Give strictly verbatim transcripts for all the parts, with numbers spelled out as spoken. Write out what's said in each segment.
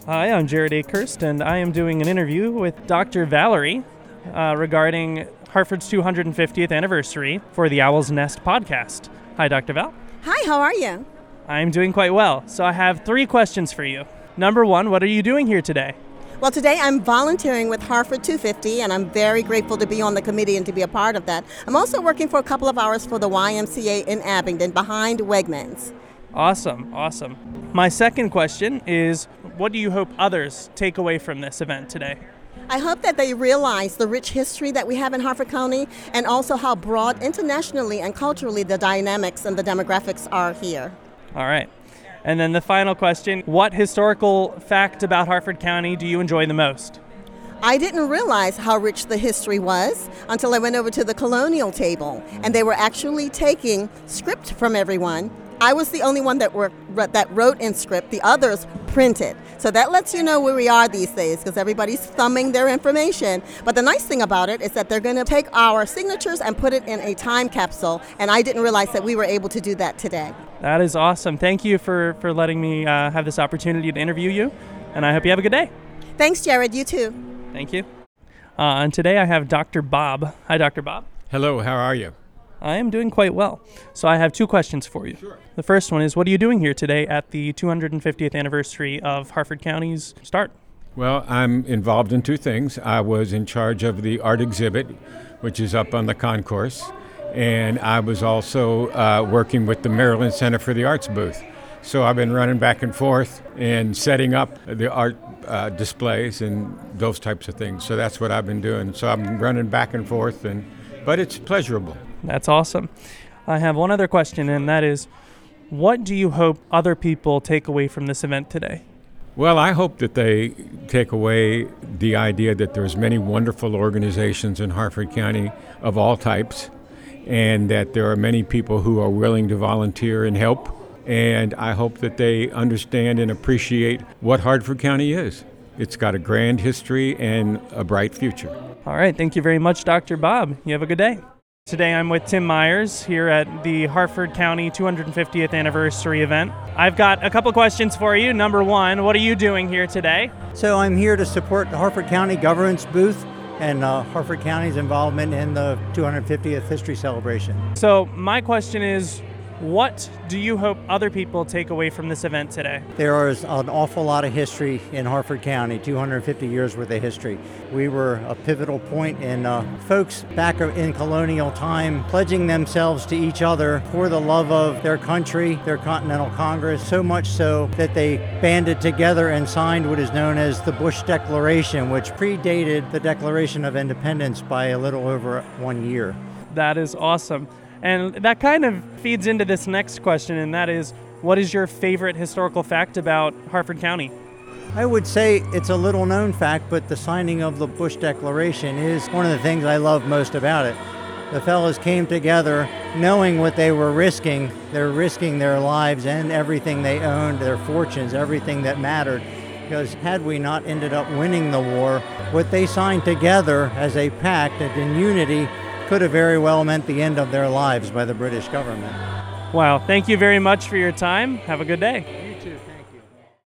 Hi, I'm Jared Akerst, and I am doing an interview with Doctor Valerie uh, regarding Hartford's two hundred fiftieth anniversary for the Owl's Nest podcast. Hi, Doctor Val. Hi, how are you? I'm doing quite well. So I have three questions for you. Number one, what are you doing here today? Well, today I'm volunteering with Hartford two fifty, and I'm very grateful to be on the committee and to be a part of that. I'm also working for a couple of hours for the Y M C A in Abingdon behind Wegmans. Awesome, awesome. My second question is, what do you hope others take away from this event today? I hope that they realize the rich history that we have in Hartford County and also how broad internationally and culturally the dynamics and the demographics are here. All right. And then the final question, what historical fact about Hartford County do you enjoy the most? I didn't realize how rich the history was until I went over to the colonial table, and they were actually taking script from everyone. I was the only one that were, that wrote in script. The others printed. So that lets you know where we are these days because everybody's thumbing their information. But the nice thing about it is that they're going to take our signatures and put it in a time capsule. And I didn't realize that we were able to do that today. That is awesome. Thank you for, for letting me uh, have this opportunity to interview you. And I hope you have a good day. Thanks, Jared. You too. Thank you. Uh, and today I have Doctor Bob. Hi, Doctor Bob. Hello, how are you? I am doing quite well. So I have two questions for you. Sure. The first one is, what are you doing here today at the two hundred fiftieth anniversary of Hartford County's start? Well, I'm involved in two things. I was in charge of the art exhibit, which is up on the concourse, and I was also uh, working with the Maryland Center for the Arts booth. So I've been running back and forth and setting up the art uh, displays and those types of things. So that's what I've been doing. So I'm running back and forth, and but it's pleasurable. That's awesome. I have one other question, and that is, what do you hope other people take away from this event today? Well, I hope that they take away the idea that there's many wonderful organizations in Hartford County of all types, and that there are many people who are willing to volunteer and help. And I hope that they understand and appreciate what Hartford County is. It's got a grand history and a bright future. All right. Thank you very much, Doctor Bob. You have a good day. Today I'm with Tim Myers here at the Hartford County two hundred fiftieth anniversary event. I've got a couple questions for you. Number one, what are you doing here today? So I'm here to support the Hartford County Governance booth and uh, Hartford County's involvement in the two hundred fiftieth history celebration. So my question is, what do you hope other people take away from this event today? There is an awful lot of history in Hartford County, two hundred fifty years worth of history. We were a pivotal point in uh, folks back in colonial time pledging themselves to each other for the love of their country, their Continental Congress, so much so that they banded together and signed what is known as the Bush Declaration, which predated the Declaration of Independence by a little over one year. That is awesome. And that kind of feeds into this next question, and that is, what is your favorite historical fact about Hartford County? I would say it's a little known fact, but the signing of the Bush Declaration is one of the things I love most about it. The fellows came together knowing what they were risking. They're risking their lives and everything they owned, their fortunes, everything that mattered. Because had we not ended up winning the war, what they signed together as a pact and in unity could have very well meant the end of their lives by the British government. Wow, thank you very much for your time. Have a good day. You too, thank you.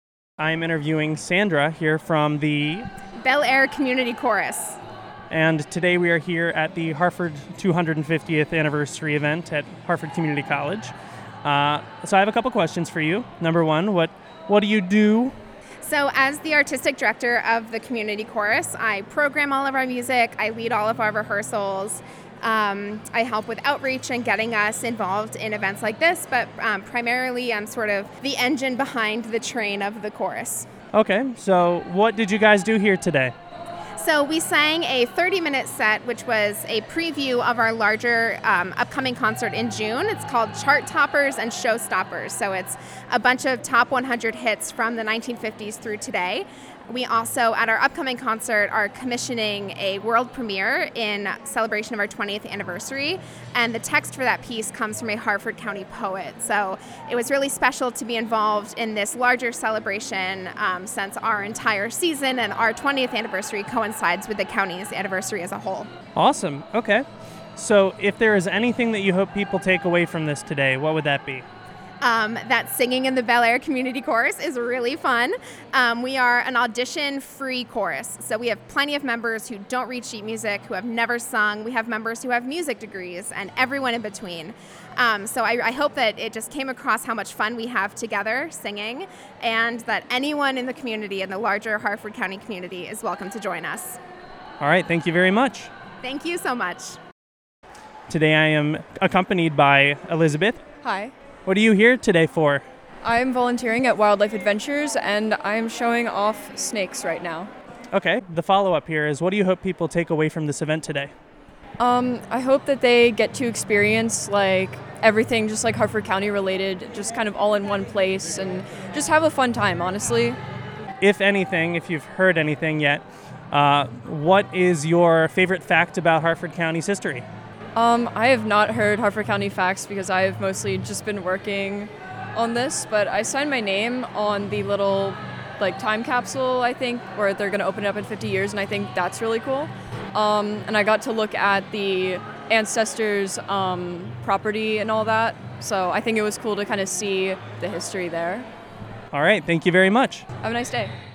I'm interviewing Sandra here from the Bel Air Community Chorus. And today we are here at the Hartford two hundred fiftieth anniversary event at Hartford Community College. Uh, so I have a couple questions for you. Number one, what what do you do? So as the artistic director of the Community Chorus, I program all of our music, I lead all of our rehearsals, um, I help with outreach and getting us involved in events like this, but um, primarily I'm sort of the engine behind the train of the chorus. Okay, so what did you guys do here today? So we sang a thirty-minute set, which was a preview of our larger um, upcoming concert in June. It's called Chart Toppers and Showstoppers. So it's a bunch of top one hundred hits from the nineteen fifties through today. We also, at our upcoming concert, are commissioning a world premiere in celebration of our twentieth anniversary, and the text for that piece comes from a Hartford County poet. So it was really special to be involved in this larger celebration um, since our entire season and our twentieth anniversary coincides with the county's anniversary as a whole. Awesome. Okay. So if there is anything that you hope people take away from this today, what would that be? Um, that singing in the Bel Air Community Chorus is really fun. Um, we are an audition-free chorus, so we have plenty of members who don't read sheet music, who have never sung. We have members who have music degrees, and everyone in between. Um, so I, I hope that it just came across how much fun we have together singing, and that anyone in the community, in the larger Harford County community, is welcome to join us. All right, thank you very much. Thank you so much. Today I am accompanied by Elizabeth. Hi. What are you here today for? I'm volunteering at Wildlife Adventures, and I'm showing off snakes right now. Okay, the follow-up here is, what do you hope people take away from this event today? Um, I hope that they get to experience like everything just like Harford County related, just kind of all in one place, and just have a fun time, honestly. If anything, if you've heard anything yet, uh, what is your favorite fact about Harford County's history? Um, I have not heard Harford County facts because I've mostly just been working on this, but I signed my name on the little like time capsule, I think, where they're going to open it up in fifty years, and I think that's really cool. Um, and I got to look at the ancestors' um, property and all that, so I think it was cool to kind of see the history there. All right, thank you very much. Have a nice day.